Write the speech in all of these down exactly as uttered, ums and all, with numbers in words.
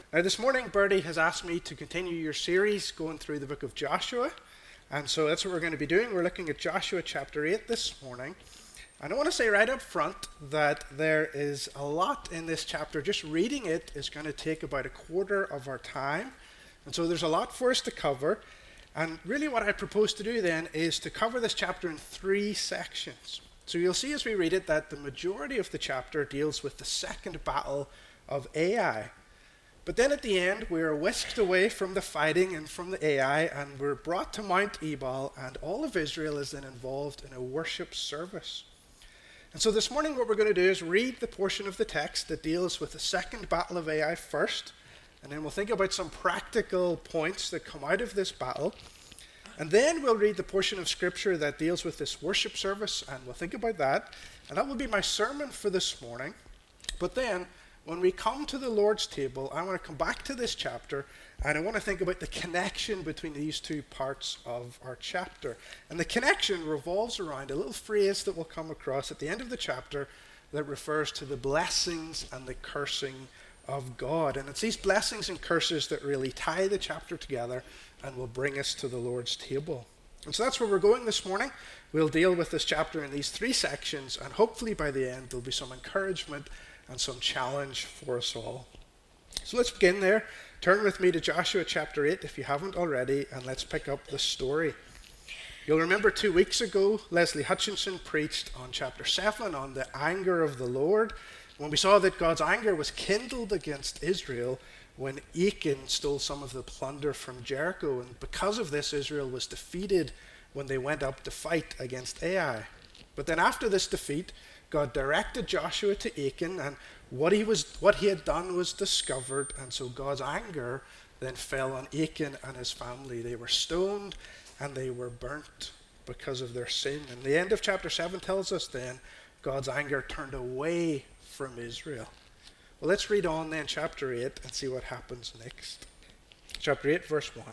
Now, this morning, Bertie has asked me to continue your series going through the book of Joshua. And so that's what we're going to be doing. We're looking at Joshua chapter eight this morning. And I want to say right up front that there is a lot in this chapter. Just reading it is going to take about a quarter of our time. And so there's a lot for us to cover. And really what I propose to do then is to cover this chapter in three sections. So you'll see as we read it that the majority of the chapter deals with the second battle of Ai. But then at the end, we are whisked away from the fighting and from the Ai, and we're brought to Mount Ebal, and all of Israel is then involved in a worship service. And so this morning what we're going to do is read the portion of the text that deals with the second battle of Ai first, and then we'll think about some practical points that come out of this battle. And then we'll read the portion of Scripture that deals with this worship service, and we'll think about that. And that will be my sermon for this morning. But then, when we come to the Lord's table, I want to come back to this chapter, and I want to think about the connection between these two parts of our chapter. And the connection revolves around a little phrase that we'll come across at the end of the chapter that refers to the blessings and the cursing of God. And it's these blessings and curses that really tie the chapter together and will bring us to the Lord's table. And so that's where we're going this morning. We'll deal with this chapter in these three sections, and hopefully by the end there'll be some encouragement and some challenge for us all. So let's begin there. Turn with me to Joshua chapter eight if you haven't already, and let's pick up the story. You'll remember two weeks ago, Leslie Hutchinson preached on chapter seven on the anger of the Lord, when we saw that God's anger was kindled against Israel when Achan stole some of the plunder from Jericho, and because of this Israel was defeated when they went up to fight against Ai. But then after this defeat, God directed Joshua to Achan, and what he was, what he had done was discovered, and so God's anger then fell on Achan and his family. They were stoned and they were burnt because of their sin. And the end of chapter seven tells us then God's anger turned away from Israel. Well, let's read on then chapter eight and see what happens next. Chapter eight, verse one.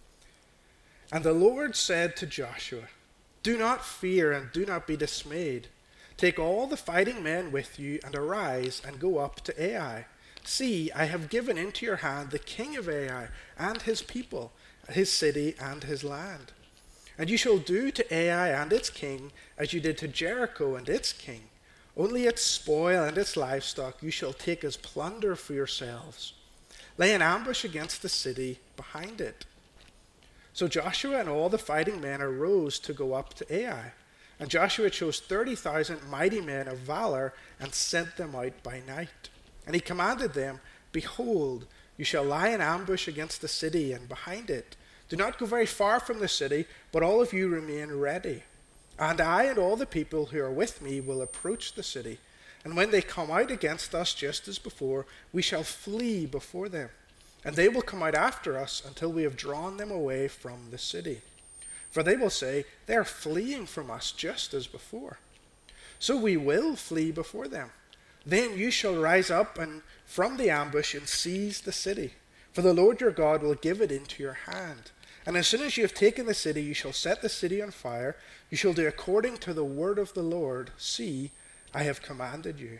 And the Lord said to Joshua, "Do not fear and do not be dismayed. Take all the fighting men with you and arise and go up to Ai. See, I have given into your hand the king of Ai and his people, his city and his land. And you shall do to Ai and its king as you did to Jericho and its king. Only its spoil and its livestock you shall take as plunder for yourselves. Lay an ambush against the city behind it." So Joshua and all the fighting men arose to go up to Ai. And Joshua chose thirty thousand mighty men of valor and sent them out by night. And he commanded them, "Behold, you shall lie in ambush against the city and behind it. Do not go very far from the city, but all of you remain ready. And I and all the people who are with me will approach the city. And when they come out against us just as before, we shall flee before them. And they will come out after us until we have drawn them away from the city. For they will say, 'They are fleeing from us just as before.' So we will flee before them. Then you shall rise up and from the ambush and seize the city. For the Lord your God will give it into your hand. And as soon as you have taken the city, you shall set the city on fire. You shall do according to the word of the Lord. See, I have commanded you."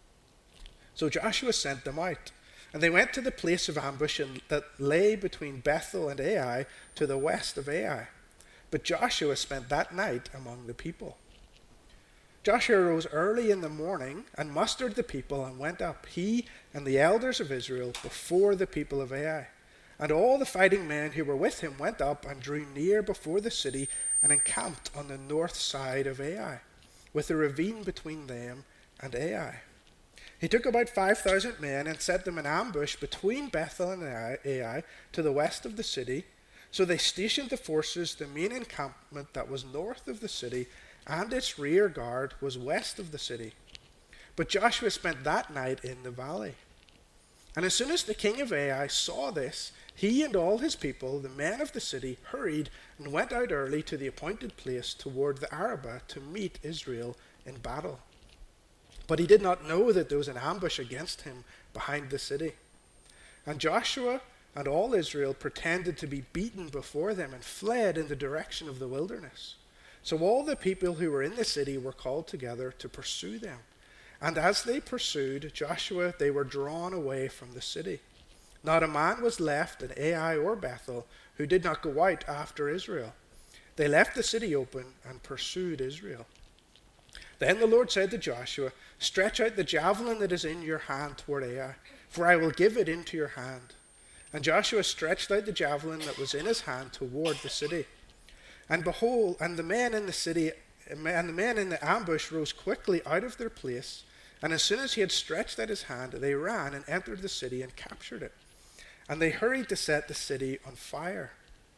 So Joshua sent them out. And they went to the place of ambush that lay between Bethel and Ai to the west of Ai. But Joshua spent that night among the people. Joshua rose early in the morning and mustered the people and went up, he and the elders of Israel, before the people of Ai. And all the fighting men who were with him went up and drew near before the city and encamped on the north side of Ai, with a ravine between them and Ai. He took about five thousand men and set them in ambush between Bethel and Ai to the west of the city. So they stationed the forces, the main encampment that was north of the city, and its rear guard was west of the city. But Joshua spent that night in the valley. And as soon as the king of Ai saw this, he and all his people, the men of the city, hurried and went out early to the appointed place toward the Arabah to meet Israel in battle. But he did not know that there was an ambush against him behind the city. And Joshua and all Israel pretended to be beaten before them and fled in the direction of the wilderness. So all the people who were in the city were called together to pursue them. And as they pursued Joshua, they were drawn away from the city. Not a man was left in Ai or Bethel who did not go out after Israel. They left the city open and pursued Israel. Then the Lord said to Joshua, "Stretch out the javelin that is in your hand toward Ai, for I will give it into your hand." And Joshua stretched out the javelin that was in his hand toward the city. And behold, and the men in the city, and the men in the ambush rose quickly out of their place. And as soon as he had stretched out his hand, they ran and entered the city and captured it. And they hurried to set the city on fire.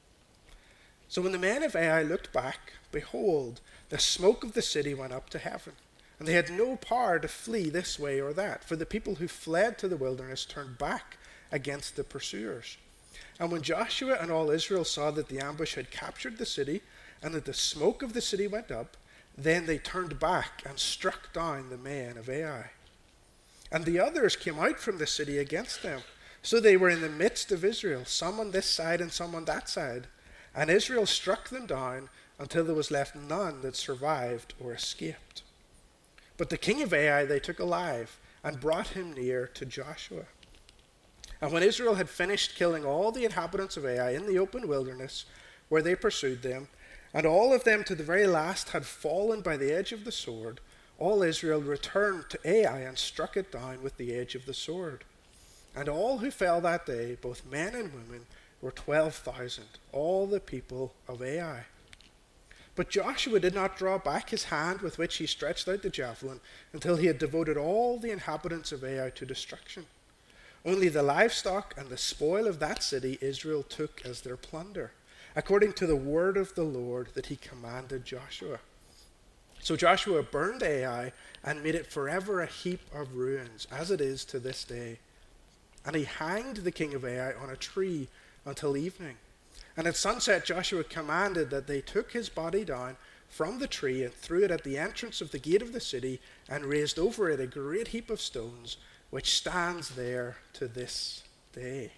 So when the men of Ai looked back, behold, the smoke of the city went up to heaven. And they had no power to flee this way or that, for the people who fled to the wilderness turned back against the pursuers. And when Joshua and all Israel saw that the ambush had captured the city, and that the smoke of the city went up, then they turned back and struck down the men of Ai. And the others came out from the city against them. So they were in the midst of Israel, some on this side and some on that side. And Israel struck them down until there was left none that survived or escaped. But the king of Ai they took alive and brought him near to Joshua. And when Israel had finished killing all the inhabitants of Ai in the open wilderness, where they pursued them, and all of them to the very last had fallen by the edge of the sword, all Israel returned to Ai and struck it down with the edge of the sword. And all who fell that day, both men and women, were twelve thousand, all the people of Ai. But Joshua did not draw back his hand with which he stretched out the javelin until he had devoted all the inhabitants of Ai to destruction. Only the livestock and the spoil of that city Israel took as their plunder, according to the word of the Lord that he commanded Joshua. So Joshua burned Ai and made it forever a heap of ruins, as it is to this day. And he hanged the king of Ai on a tree until evening. And at sunset Joshua commanded that they took his body down from the tree and threw it at the entrance of the gate of the city and raised over it a great heap of stones, which stands there to this day.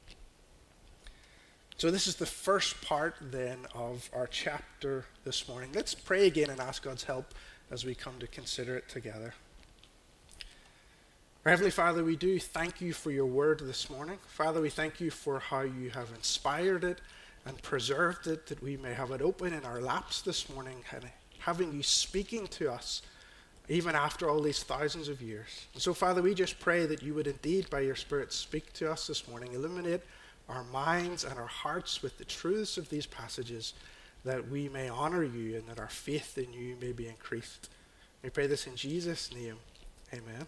So this is the first part then of our chapter this morning. Let's pray again and ask God's help as we come to consider it together. Our Heavenly Father, we do thank you for your word this morning. Father, we thank you for how you have inspired it and preserved it, that we may have it open in our laps this morning, and having you speaking to us even after all these thousands of years. And so, Father, we just pray that you would indeed, by your Spirit, speak to us this morning, illuminate our minds and our hearts with the truths of these passages, that we may honor you and that our faith in you may be increased. We pray this in Jesus' name. Amen.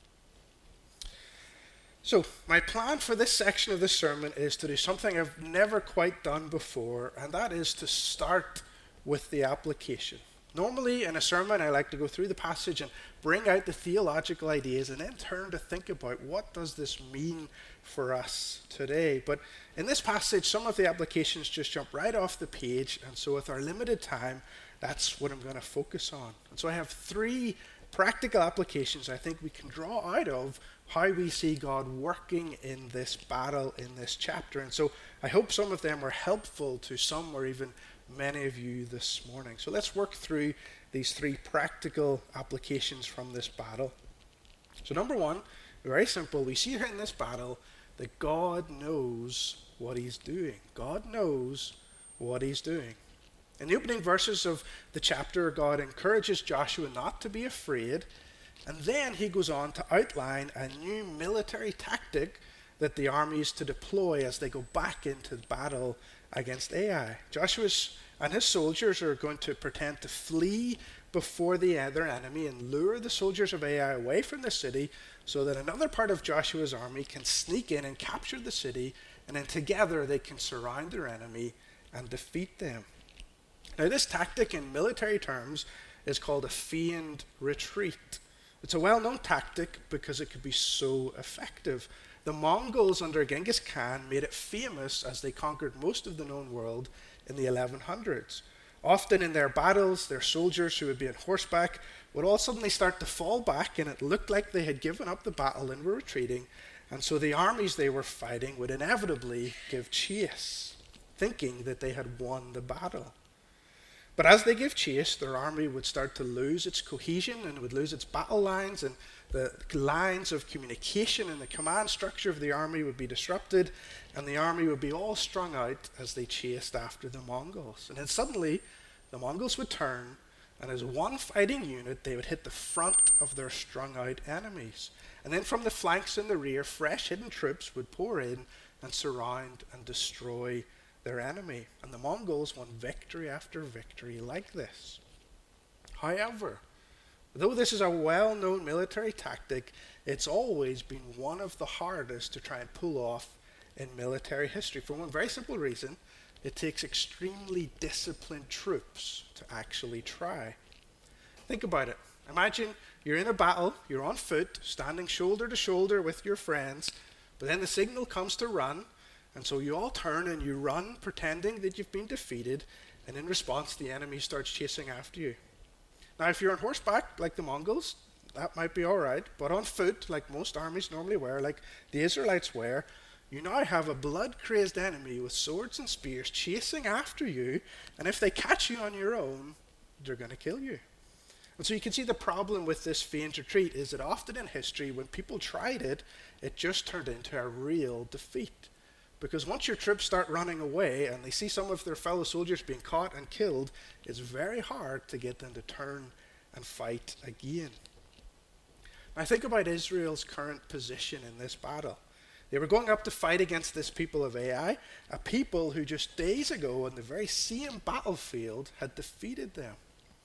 So, my plan for this section of the sermon is to do something I've never quite done before, and that is to start with the application. Normally, in a sermon, I like to go through the passage and bring out the theological ideas and then turn to think about what does this mean for us today. But in this passage, some of the applications just jump right off the page, and so with our limited time, that's what I'm going to focus on. And so I have three practical applications I think we can draw out of how we see God working in this battle in this chapter. And so I hope some of them are helpful to some or even many of you this morning. So let's work through these three practical applications from this battle. So number one, very simple. We see here in this battle that God knows what he's doing. God knows what he's doing. In the opening verses of the chapter, God encourages Joshua not to be afraid, and then he goes on to outline a new military tactic that the army is to deploy as they go back into battle against Ai. Joshua and his soldiers are going to pretend to flee before the other enemy and lure the soldiers of Ai away from the city so that another part of Joshua's army can sneak in and capture the city, and then together they can surround their enemy and defeat them. Now, this tactic in military terms is called a feigned retreat. It's a well-known tactic because it could be so effective. The Mongols under Genghis Khan made it famous as they conquered most of the known world in the eleven hundreds. Often in their battles, their soldiers who would be on horseback would all suddenly start to fall back, and it looked like they had given up the battle and were retreating, and so the armies they were fighting would inevitably give chase, thinking that they had won the battle. But as they gave chase, their army would start to lose its cohesion and would lose its battle lines, and the lines of communication and the command structure of the army would be disrupted, and the army would be all strung out as they chased after the Mongols. And then suddenly, the Mongols would turn, and as one fighting unit, they would hit the front of their strung out enemies. And then from the flanks and the rear, fresh hidden troops would pour in and surround and destroy their enemy. And the Mongols won victory after victory like this. However, though this is a well-known military tactic, it's always been one of the hardest to try and pull off in military history. For one very simple reason: it takes extremely disciplined troops to actually try. Think about it. Imagine you're in a battle, you're on foot, standing shoulder to shoulder with your friends, but then the signal comes to run, and so you all turn and you run pretending that you've been defeated, and in response the enemy starts chasing after you. Now if you're on horseback like the Mongols, that might be alright, but on foot, like most armies normally were, like the Israelites were, you now have a blood-crazed enemy with swords and spears chasing after you, and if they catch you on your own, they're going to kill you. And so you can see the problem with this feigned retreat is that often in history, when people tried it, it just turned into a real defeat. Because once your troops start running away and they see some of their fellow soldiers being caught and killed, it's very hard to get them to turn and fight again. Now think about Israel's current position in this battle. They were going up to fight against this people of Ai, a people who just days ago on the very same battlefield had defeated them.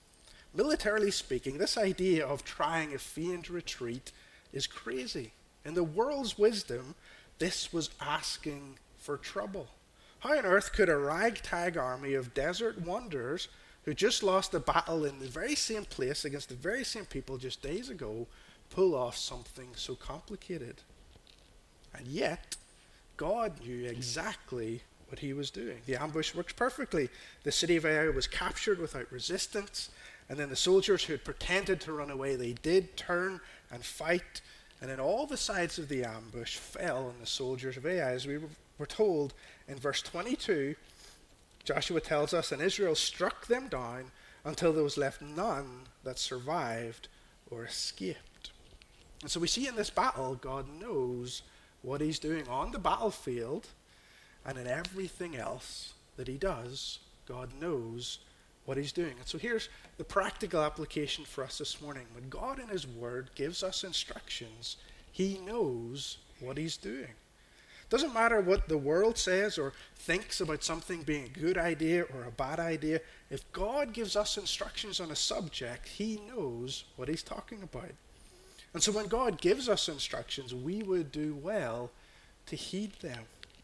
Militarily speaking, this idea of trying a feigned retreat is crazy. In the world's wisdom, this was asking for trouble. How on earth could a ragtag army of desert wanderers who just lost a battle in the very same place against the very same people just days ago pull off something so complicated? And yet, God knew exactly what he was doing. The ambush worked perfectly. The city of Ai was captured without resistance, and then the soldiers who had pretended to run away, they did turn and fight, and then all the sides of the ambush fell on the soldiers of Ai. As we were told in verse twenty-two, Joshua tells us, and Israel struck them down until there was left none that survived or escaped. And so we see in this battle, God knows what he's doing on the battlefield, and in everything else that he does, God knows what he's doing. And so here's the practical application for us this morning. When God in his word gives us instructions, he knows what he's doing. Doesn't matter what the world says or thinks about something being a good idea or a bad idea. If God gives us instructions on a subject, he knows what he's talking about. And so when God gives us instructions, we would do well to heed them.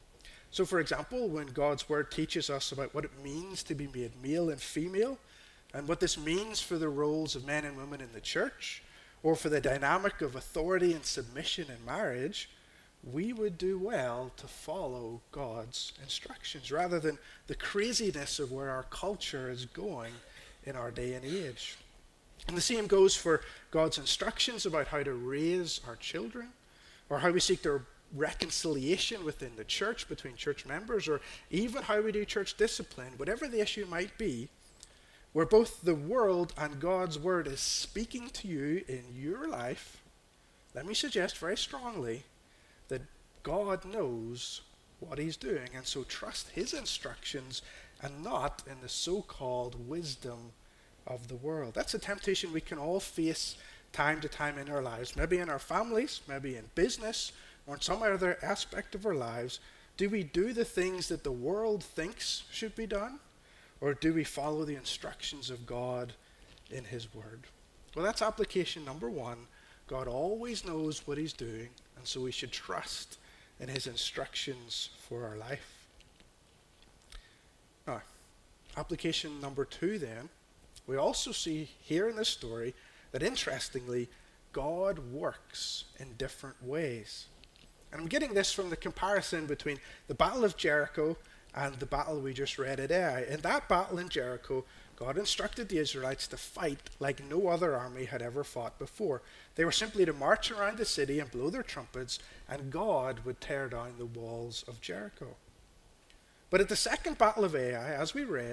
So for example, when God's word teaches us about what it means to be made male and female, and what this means for the roles of men and women in the church, or for the dynamic of authority and submission in marriage, we would do well to follow God's instructions rather than the craziness of where our culture is going in our day and age. And the same goes for God's instructions about how to raise our children, or how we seek their reconciliation within the church between church members, or even how we do church discipline. Whatever the issue might be, where both the world and God's word is speaking to you in your life, let me suggest very strongly that God knows what he's doing, and so trust his instructions and not in the so-called wisdom of the world. That's a temptation we can all face time to time in our lives, maybe in our families, maybe in business, or in some other aspect of our lives. Do we do the things that the world thinks should be done, or do we follow the instructions of God in his word? Well, that's application number one. God always knows what he's doing, and so we should trust in his instructions for our life. Now, application number two then, we also see here in this story that interestingly, God works in different ways. And I'm getting this from the comparison between the Battle of Jericho and the battle we just read at Ai. In that battle in Jericho, God instructed the Israelites to fight like no other army had ever fought before. They were simply to march around the city and blow their trumpets, and God would tear down the walls of Jericho. But at the second battle of Ai, as we read,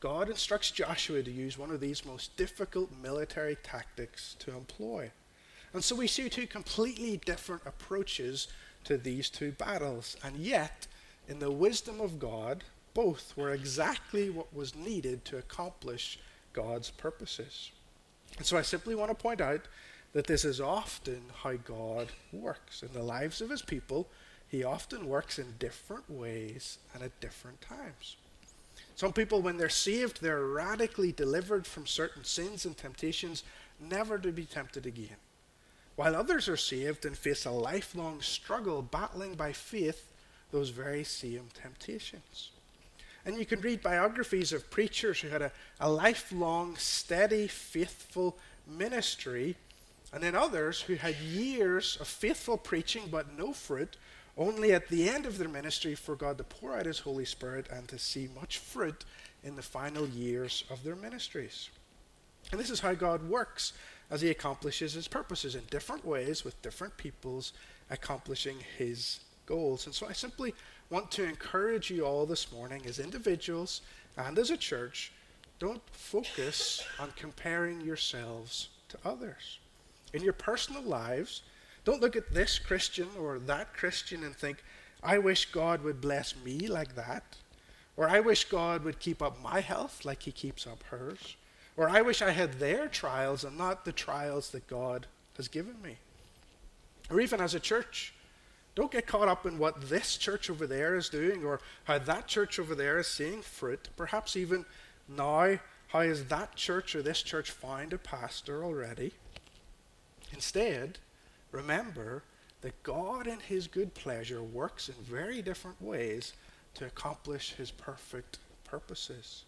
God instructs Joshua to use one of these most difficult military tactics to employ. And so we see two completely different approaches to these two battles. And yet, in the wisdom of God, both were exactly what was needed to accomplish God's purposes. And so I simply want to point out that this is often how God works. In the lives of his people, he often works in different ways and at different times. Some people, when they're saved, they're radically delivered from certain sins and temptations, never to be tempted again. While others are saved and face a lifelong struggle battling by faith those very same temptations. And you can read biographies of preachers who had a, a lifelong, steady, faithful ministry, and then others who had years of faithful preaching but no fruit, only at the end of their ministry for God to pour out his Holy Spirit and to see much fruit in the final years of their ministries. And this is how God works as he accomplishes his purposes in different ways with different peoples accomplishing his goals. And so I simply want to encourage you all this morning as individuals and as a church, don't focus on comparing yourselves to others. In your personal lives, don't look at this Christian or that Christian and think, I wish God would bless me like that. Or I wish God would keep up my health like he keeps up hers. Or I wish I had their trials and not the trials that God has given me. Or even as a church, don't get caught up in what this church over there is doing or how that church over there is seeing fruit. Perhaps even now, how has that church or this church found a pastor already? Instead, remember that God in his good pleasure works in very different ways to accomplish his perfect purposes.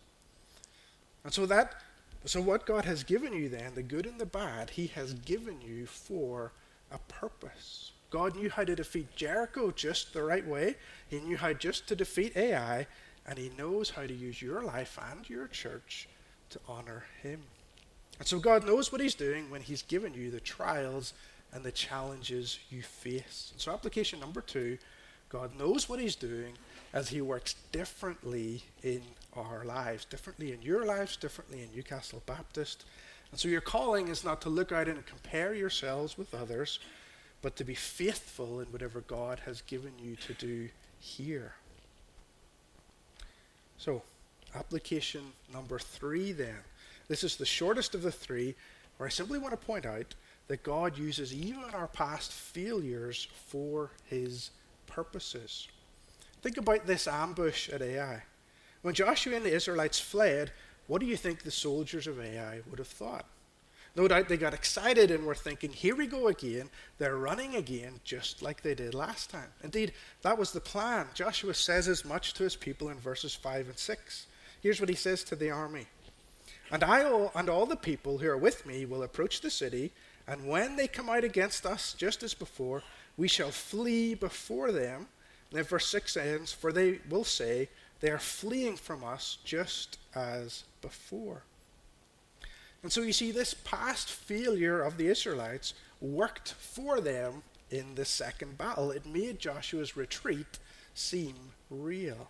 And so that, so what God has given you then, the good and the bad, he has given you for a purpose. God knew how to defeat Jericho just the right way. He knew how just to defeat Ai, and he knows how to use your life and your church to honor him. And so God knows what he's doing when he's given you the trials and the challenges you face. And so application number two, God knows what he's doing as he works differently in our lives, differently in your lives, differently in Newcastle Baptist. And so your calling is not to look out and compare yourselves with others, but to be faithful in whatever God has given you to do here. So, application number three then. This is the shortest of the three, where I simply want to point out that God uses even our past failures for his purposes. Think about this ambush at Ai. When Joshua and the Israelites fled, what do you think the soldiers of Ai would have thought? No doubt they got excited and were thinking, here we go again. They're running again just like they did last time. Indeed, that was the plan. Joshua says as much to his people in verses five and six. Here's what he says to the army. And I all, and all the people who are with me will approach the city, and when they come out against us, just as before, we shall flee before them. And then verse six ends, for they will say, they are fleeing from us just as before. And so you see, this past failure of the Israelites worked for them in the second battle. It made Joshua's retreat seem real.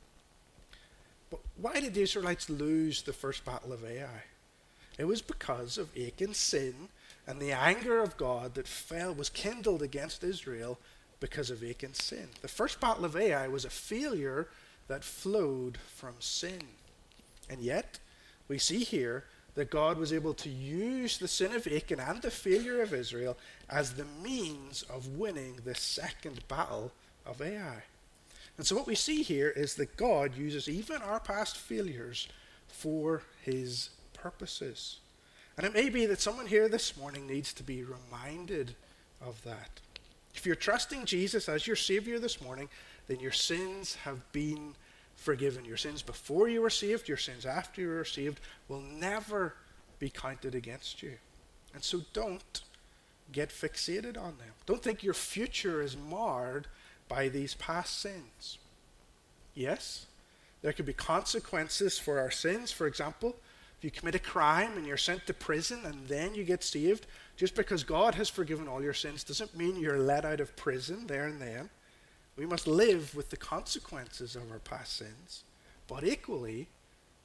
But why did the Israelites lose the first battle of Ai? It was because of Achan's sin and the anger of God that fell, was kindled against Israel because of Achan's sin. The first battle of Ai was a failure that flowed from sin. And yet, we see here that God was able to use the sin of Achan and the failure of Israel as the means of winning the second battle of Ai. And so what we see here is that God uses even our past failures for his purposes. And it may be that someone here this morning needs to be reminded of that. If you're trusting Jesus as your Savior this morning, then your sins have been forgiven. Your sins before you were saved, your sins after you were saved will never be counted against you. And so don't get fixated on them. Don't think your future is marred by these past sins. Yes, there could be consequences for our sins. For example, if you commit a crime and you're sent to prison and then you get saved, just because God has forgiven all your sins doesn't mean you're let out of prison there and then. We must live with the consequences of our past sins. But equally,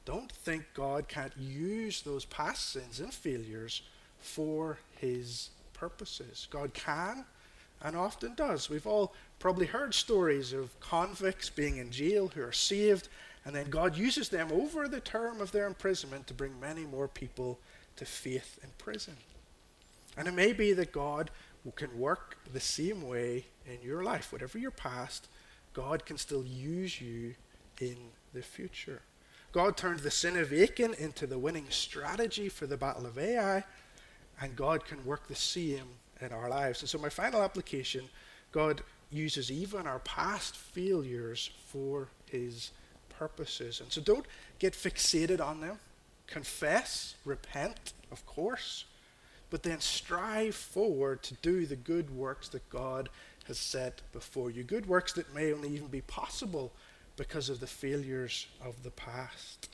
don't think God can't use those past sins and failures for his purposes. God can and often does. We've all probably heard stories of convicts being in jail who are saved, and then God uses them over the term of their imprisonment to bring many more people to faith in prison. And it may be that God can work the same way in your life. Whatever your past, God can still use you in the future. God turned the sin of Achan into the winning strategy for the battle of Ai, and God can work the same in our lives. And so my final application, God uses even our past failures for his purposes. And so don't get fixated on them. Confess, repent, of course, but then strive forward to do the good works that God has set before you. Good works that may only even be possible because of the failures of the past.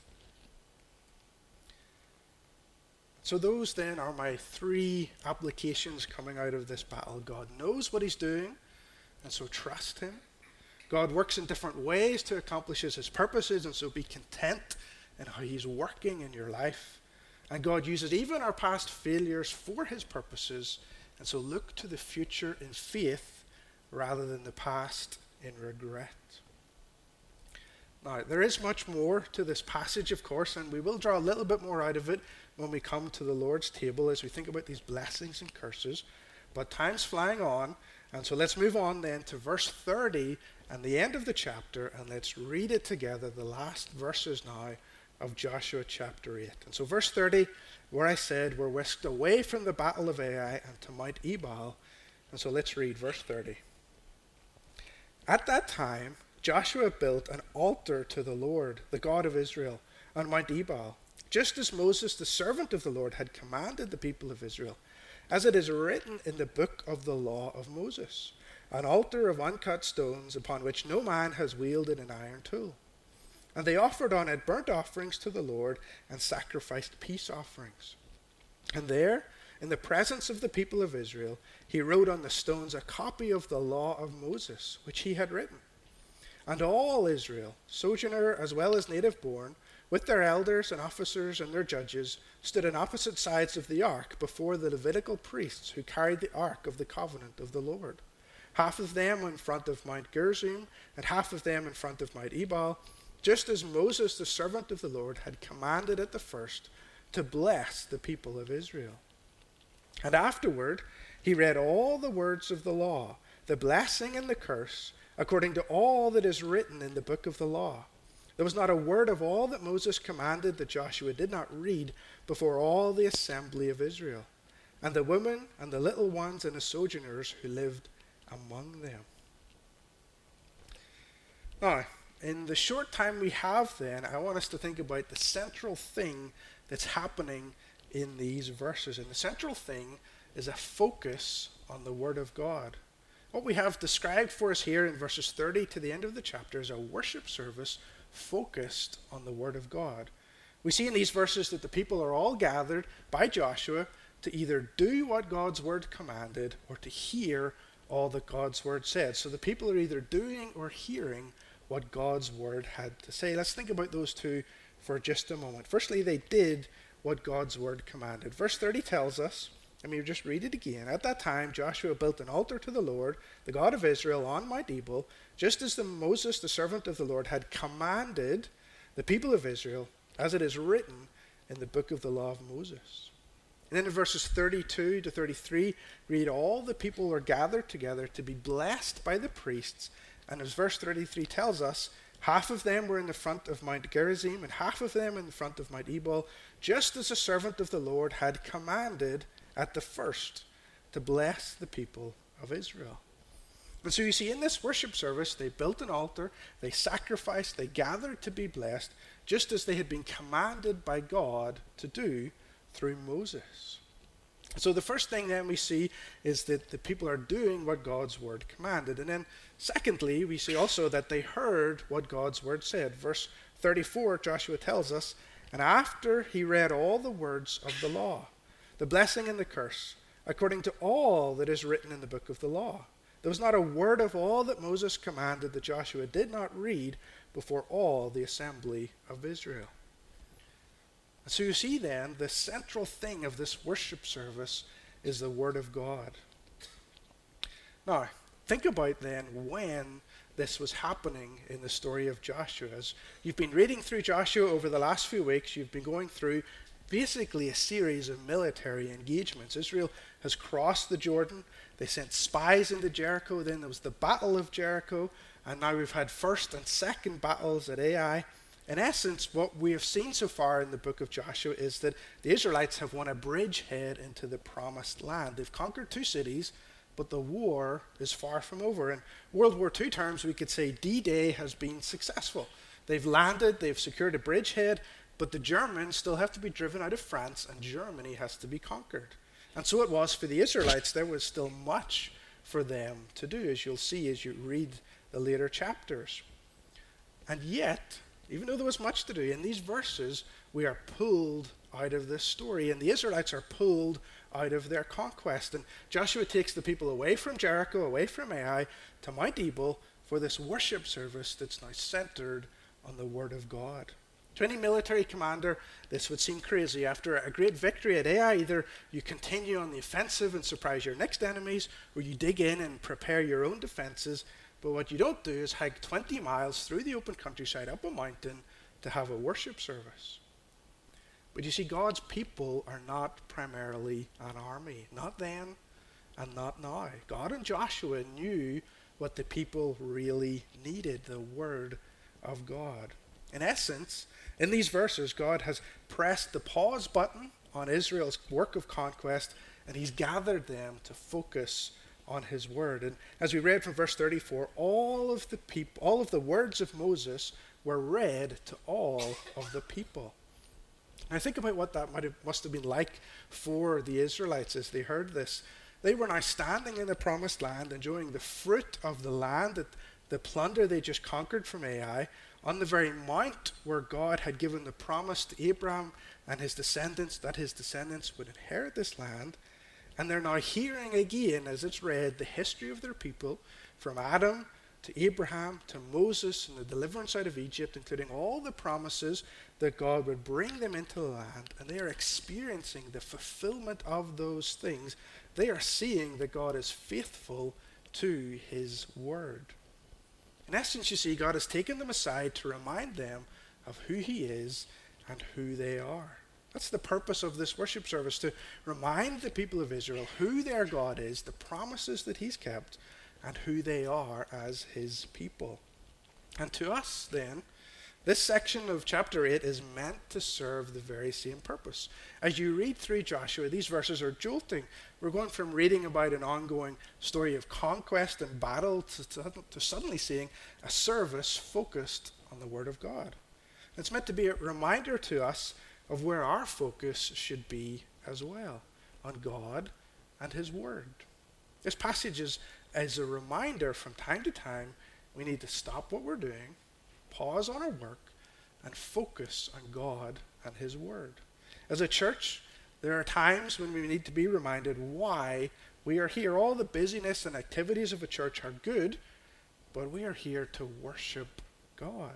So those then are my three applications coming out of this battle. God knows what he's doing, and so trust him. God works in different ways to accomplish his purposes, and so be content in how he's working in your life. And God uses even our past failures for his purposes, and so look to the future in faith rather than the past in regret. Now, there is much more to this passage, of course, and we will draw a little bit more out of it when we come to the Lord's table as we think about these blessings and curses. But time's flying on, and so let's move on then to verse thirty and the end of the chapter, and let's read it together, the last verses now of Joshua chapter eight. And so verse thirty, where I said, we're whisked away from the battle of Ai and to Mount Ebal. And so let's read verse thirty. At that time, Joshua built an altar to the Lord, the God of Israel, on Mount Ebal, just as Moses, the servant of the Lord, had commanded the people of Israel, as it is written in the book of the law of Moses, an altar of uncut stones upon which no man has wielded an iron tool. And they offered on it burnt offerings to the Lord and sacrificed peace offerings. And there, in the presence of the people of Israel, he wrote on the stones a copy of the law of Moses, which he had written. And all Israel, sojourner as well as native born, with their elders and officers and their judges, stood on opposite sides of the ark before the Levitical priests who carried the ark of the covenant of the Lord. Half of them in front of Mount Gerizim, and half of them in front of Mount Ebal, just as Moses, the servant of the Lord, had commanded at the first to bless the people of Israel. And afterward he read all the words of the law, the blessing and the curse, according to all that is written in the book of the law. There was not a word of all that Moses commanded that Joshua did not read before all the assembly of Israel, and the women and the little ones and the sojourners who lived among them. Now, in the short time we have then, I want us to think about the central thing that's happening in these verses. And the central thing is a focus on the Word of God. What we have described for us here in verses thirty to the end of the chapter is a worship service focused on the Word of God. We see in these verses that the people are all gathered by Joshua to either do what God's Word commanded or to hear all that God's Word said. So the people are either doing or hearing what God's Word had to say. Let's think about those two for just a moment. Firstly, they did what God's Word commanded. Verse thirty tells us, let me just read it again. At that time, Joshua built an altar to the Lord, the God of Israel, on Mount Ebal, just as the Moses, the servant of the Lord, had commanded the people of Israel, as it is written in the book of the law of Moses. And then in verses thirty-two to thirty-three, read all the people were gathered together to be blessed by the priests. And as verse thirty-three tells us, half of them were in the front of Mount Gerizim, and half of them in the front of Mount Ebal, just as the servant of the Lord had commanded at the first to bless the people of Israel. And so you see, in this worship service, they built an altar, they sacrificed, they gathered to be blessed, just as they had been commanded by God to do through Moses. So the first thing then we see is that the people are doing what God's word commanded. And then secondly, we see also that they heard what God's word said. Verse thirty-four, Joshua tells us, and after he read all the words of the law, the blessing and the curse, according to all that is written in the book of the law. There was not a word of all that Moses commanded that Joshua did not read before all the assembly of Israel. So you see then, the central thing of this worship service is the Word of God. Now, think about then when this was happening in the story of Joshua. As you've been reading through Joshua over the last few weeks, you've been going through basically a series of military engagements. Israel has crossed the Jordan. They sent spies into Jericho. Then there was the Battle of Jericho. And now we've had first and second battles at Ai. In essence, what we have seen so far in the book of Joshua is that the Israelites have won a bridgehead into the promised land. They've conquered two cities, but the war is far from over. In World War Two terms, we could say D-Day has been successful. They've landed, they've secured a bridgehead, but the Germans still have to be driven out of France, and Germany has to be conquered. And so it was for the Israelites. There was still much for them to do, as you'll see as you read the later chapters. And yet, even though there was much to do, in these verses, we are pulled out of this story, and the Israelites are pulled out of their conquest. And Joshua takes the people away from Jericho, away from Ai, to Mount Ebal for this worship service that's now centered on the Word of God. To any military commander, this would seem crazy. After a great victory at Ai, either you continue on the offensive and surprise your next enemies, or you dig in and prepare your own defenses. But what you don't do is hike twenty miles through the open countryside up a mountain to have a worship service. But you see, God's people are not primarily an army. Not then and not now. God and Joshua knew what the people really needed, the Word of God. In essence, in these verses, God has pressed the pause button on Israel's work of conquest, and he's gathered them to focus on his word. And as we read from verse thirty-four, all of the people, all of the words of Moses were read to all of the people. Now think about what that might have, must have been like for the Israelites as they heard this. They were now standing in the promised land, enjoying the fruit of the land, that the plunder they just conquered from Ai, on the very mount where God had given the promise to Abraham and his descendants, that his descendants would inherit this land. And they're now hearing again, as it's read, the history of their people, from Adam to Abraham to Moses and the deliverance out of Egypt, including all the promises that God would bring them into the land. And they are experiencing the fulfillment of those things. They are seeing that God is faithful to his word. In essence, you see, God has taken them aside to remind them of who he is and who they are. That's the purpose of this worship service, to remind the people of Israel who their God is, the promises that he's kept, and who they are as his people. And to us, then, this section of chapter eight is meant to serve the very same purpose. As you read through Joshua, these verses are jolting. We're going from reading about an ongoing story of conquest and battle to, to, to suddenly seeing a service focused on the Word of God. It's meant to be a reminder to us of where our focus should be as well, on God and his word. This passage is as a reminder from time to time we need to stop what we're doing, pause on our work, and focus on God and his word. As a church, there are times when we need to be reminded why we are here. All the busyness and activities of a church are good, but we are here to worship God.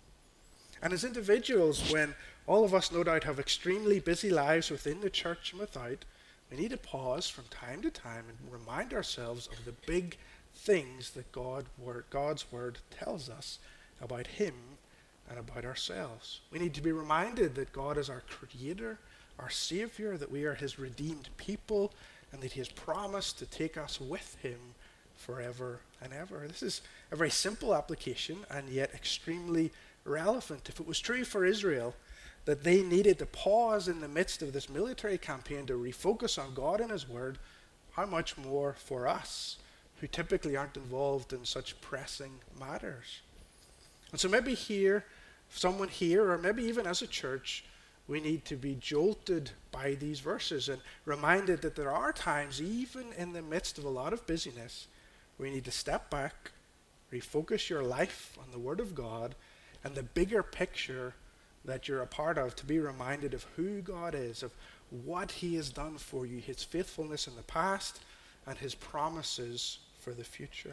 And as individuals, when all of us no doubt have extremely busy lives within the church and without, we need to pause from time to time and remind ourselves of the big things that God, word, God's word tells us about him and about ourselves. We need to be reminded that God is our creator, our savior, that we are his redeemed people, and that he has promised to take us with him forever and ever. This is a very simple application and yet extremely relevant. If it was true for Israel that they needed to pause in the midst of this military campaign to refocus on God and his word, how much more for us who typically aren't involved in such pressing matters. And so maybe here, someone here, or maybe even as a church, we need to be jolted by these verses and reminded that there are times, even in the midst of a lot of busyness, where you need to step back, refocus your life on the Word of God and the bigger picture that you're a part of, to be reminded of who God is, of what he has done for you, his faithfulness in the past and his promises for the future.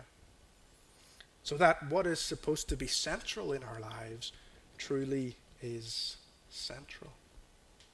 So that what is supposed to be central in our lives truly is central.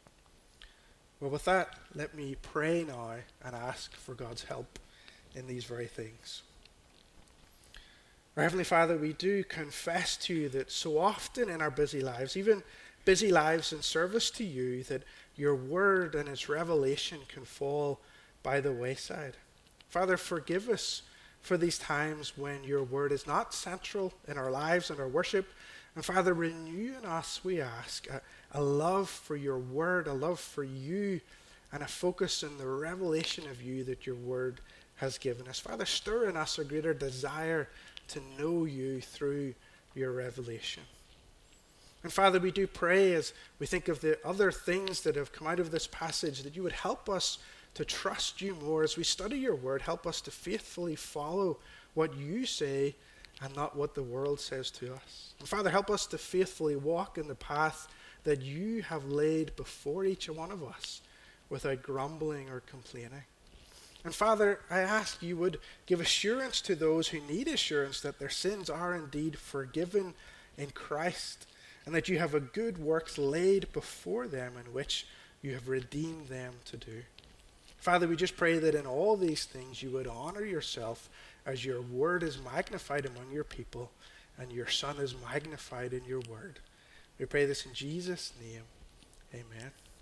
Well, with that, let me pray now and ask for God's help in these very things. Our Heavenly Father, we do confess to you that so often in our busy lives, even busy lives in service to you, that your word and its revelation can fall by the wayside. Father, forgive us for these times when your word is not central in our lives and our worship. And Father, renew in us, we ask, a, a love for your word, a love for you, and a focus on the revelation of you that your word has given us. Father, stir in us a greater desire to know you through your revelation. And Father, we do pray as we think of the other things that have come out of this passage, that you would help us to trust you more as we study your word. Help us to faithfully follow what you say and not what the world says to us. And Father, help us to faithfully walk in the path that you have laid before each one of us without grumbling or complaining. And Father, I ask you would give assurance to those who need assurance that their sins are indeed forgiven in Christ, and that you have a good works laid before them in which you have redeemed them to do. Father, we just pray that in all these things you would honor yourself as your word is magnified among your people and your Son is magnified in your word. We pray this in Jesus' name. Amen.